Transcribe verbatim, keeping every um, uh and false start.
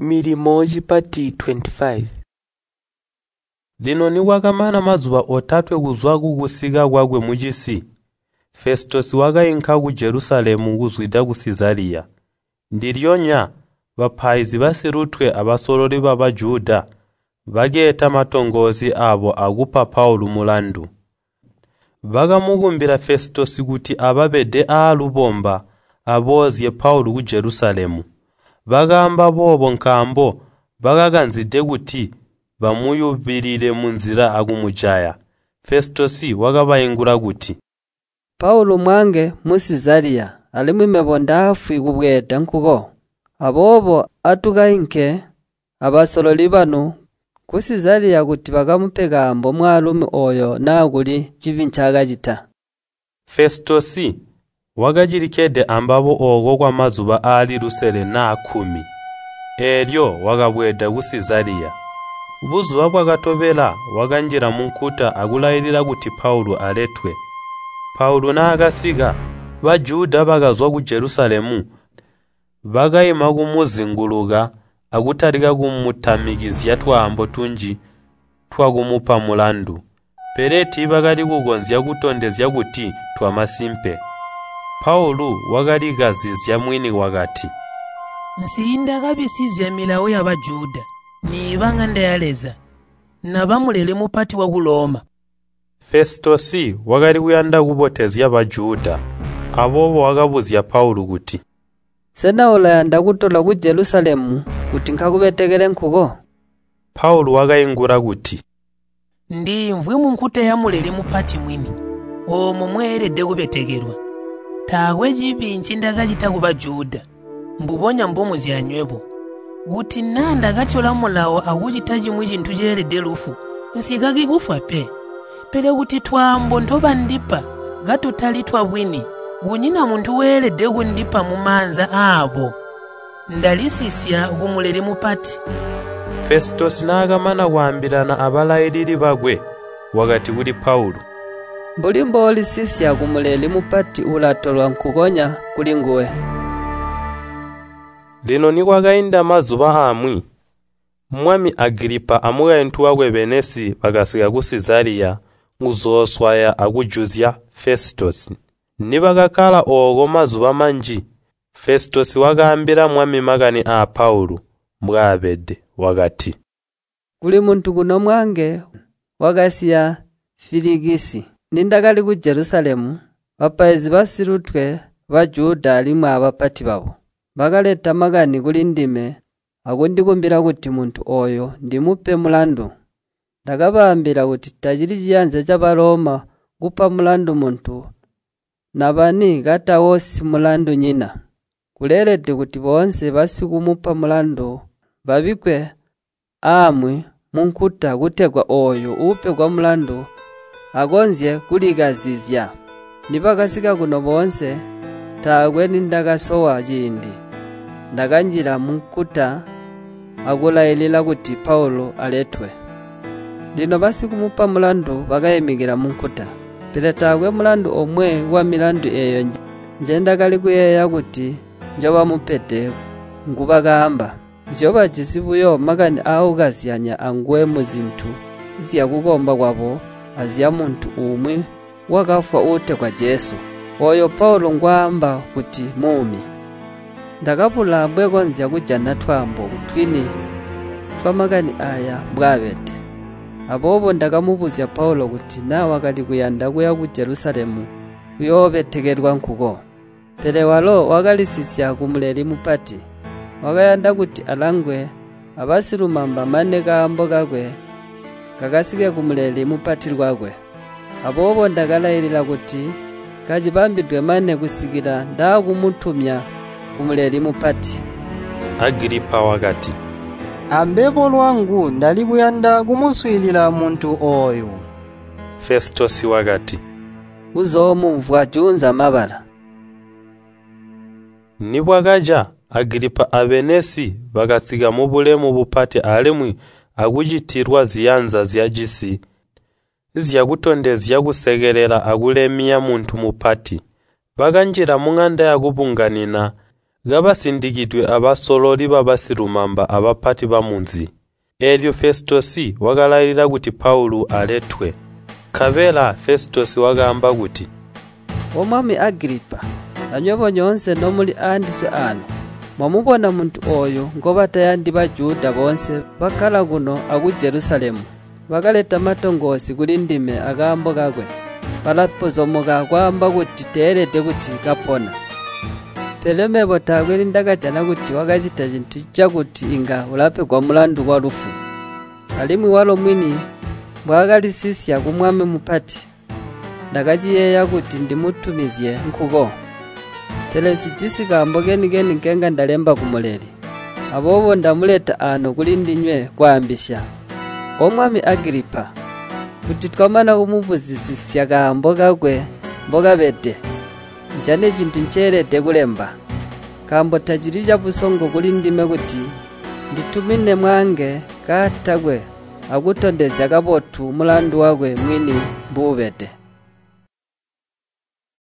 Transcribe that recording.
Milimo chipati twenty-five. Lino ni wakamana mazuva otatu ekuzwaku kusika kwakwe muchisi. Festus wakayinka ku Jerusalemu kuzwida ku Sizariya. Ndiryonya bapaizi basirutwe abasololi b'Abayuda bageta matongozi abo akupa Paulo mulandu. Bakamukumbira Festus kuti ababede alubomba abozye Paulo ku Jerusalemu. Bagamba bobo nkambo bakakanzide kuti bamuyubirire munzira akumujaya. Festus wakabayingura kuti Paulo mwange mu Sizariya alimwe mebonda afu ikubweda nkuko abobo atukayinke abasololi bano ku Sizariya kuti bakamupegambo mwalume oyo nakuli chivinchaga chita. Festus wakajirikede ambabo ogo kwa mazuba ali lusele na kumi. Eryo wakabweda ku Sizariya. Buzuba bwakatobela wakanjira munkuta akulayirira kuti Paulo aletwe. Paulo nakasiga Bajuda bakazwa ku Jerusalemu bakayima kumuzinguluka akutalika kumutamikizya twambo tunji twakumupa mulandu. Pereti bakali kukonzya kutondezya kuti twamasimpe. Paulo wakaligazizya mwini wakati nsinda kabisizya milawo y'Abajuda nibanga ndayaleza nabamulele mupati wa Kuloma. Festus wakali kuyanda kubotezya Abajuda abobo wakabuzya Paulo kuti sena olayanda kutola ku Jerusalemu kuti nkakubetekele nkuko. Paulo wakayingura kuti ndimvwe munkuta yamulele mupati mwini omwe mweredde kubetegerwa tawe chipinchi ndakachita ku Bajuda mbubonya mbomo zyanywebo kuti nanda katyola mulawo akuchita chimwe chinthu cheredde lufu nsikaki kufa pe pele kuti twambo ntoba ndipa gatutalitwa bwini kunyina muntu weredde kundipa mumanza abo ndalisisya kumulele mupati. Festus nakamana kuambirana abalayiriri bagwe wakati kuli Paulo mbulimbo olisisya kumulele mupati ulatolwa nkukonya kuli nguwe. Lino ni kwakayinda mazuba amwi Mwami Agripa amukayentu wakwe Benesi bakasika ku Sizariya nguzoswaya akujuzya Festus. Nibakakala ogo mazuba manji Festus wakambira mwami makani a Paulo mwabede wakati kuli muntu kuno mwange wakasiya Filigisi nindakali ku Jerusalemu bapaizi basirutwe Bajuda alimwe abapati babo bakaleta makani kuli ndime akundikumbira kuti muntu oyo ndimupe mulandu. Ndakabambira kuti tachiri chiyanza cha Baroma kupa mulandu muntu nabani katawosi mulandu nyina kulelede kuti bonse basikumupa mulandu babikwe amwe munkuta kutegwa oyo upe kwa mulandu agonzye kuligazizya. Nibakasika kuno bonse tagwe nindakasowa chindi ndakanjira munkuta akulayilira kuti Paulo aletwe. Lino basikumupa mulandu bakayimikira munkuta pele tagwe mulandu omwe wa milandu eyo nje ndakali kuyeya kuti njoba mupete ngubakamba njoba chisibuyo makani aukasiyanya angwe muzintu ziyakukomba kwabo aziya muntu umwe wakafwa ute kwa Jesu oyo Paulo ngwamba kuti mumi. Ndakapula bweko nzya kujana twambo kutwini twamakani aya mbwabede. Abobo ndakamubuzya Paulo kuti na wakati kuyanda kuya ku Jerusalemu kuyobetegerwa nkuko. Pele walo wakalisisya kumuleli mupati wakayanda kuti alangwe abasirumamba mane kambo kakwe kakasike kumuleli mupati rwakwe. Abobo ndakalayirira kuti kajibambidwe mane kusikira ndakumutumya kumuleli mupati. Agripa wakati ambebo lwangu ndali kuyanda kumuswilira muntu oyo. Festus wakati uzomumvwa junza mabala. Nibwakaja Agripa abenesi bakatsika mu bulemu bupati alimwi akujitirwa ziyanza zyajisi ziyakutondezya kusegerera akulemia muntu mupati bakanjira munganda yakubunganina gabasindikidwe abasololi babasirumamba abapati bamunzi. Elyo Festosi wagalayira kuti Paulo aletwe. Kabela Festosi wagamba kuti, Omwami Agripa, anyobonye onse nomuli andiswe ano. Mwamubona muntu oyo ngoba tayandi bajuda bonse bakala kuno aku Jerusalemu. Bakaleta matongosi kuli ndime agambo gagwe. Balapozomoga kwamba kuti terete kuti kapona. Pelemebo tagweri ndakajana kuti wakachita chintu chakuti inga ulape kwa mulandu kwa lufu. Alimwi walo mwini bwakalisisya kumwami mupati. Ndakachiyeya kuti ndimutumizie nkuko. Telesi chisikambo geni geni kenga ndalemba kumuleli. Abobo ndamuleta ano kuli ndinywe kwambisha. Omwami Agripa, kuti twamana kumubuzisisya kambo gagwe mboga bete. Njane chintu ncherete kulemba. Kambo tachiri cha busongo kuli ndime kuti nditumine mwange katagwe akutondeza kabotu mulandu wagwe mwini mbubete.